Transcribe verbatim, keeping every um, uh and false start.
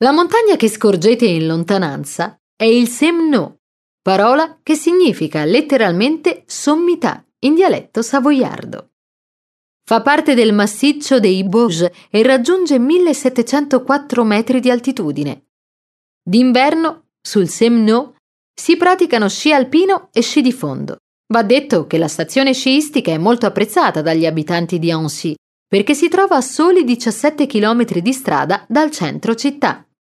La montagna che scorgete in lontananza è il Semno, parola che significa letteralmente sommità in dialetto savoiardo. Fa parte del massiccio dei Bauges e raggiunge millesettecentoquattro metri di altitudine. D'inverno, sul Semno, si praticano sci alpino e sci di fondo. Va detto che la stazione sciistica è molto apprezzata dagli abitanti di Annecy, perché si trova a soli diciassette chilometri di strada dal centro città.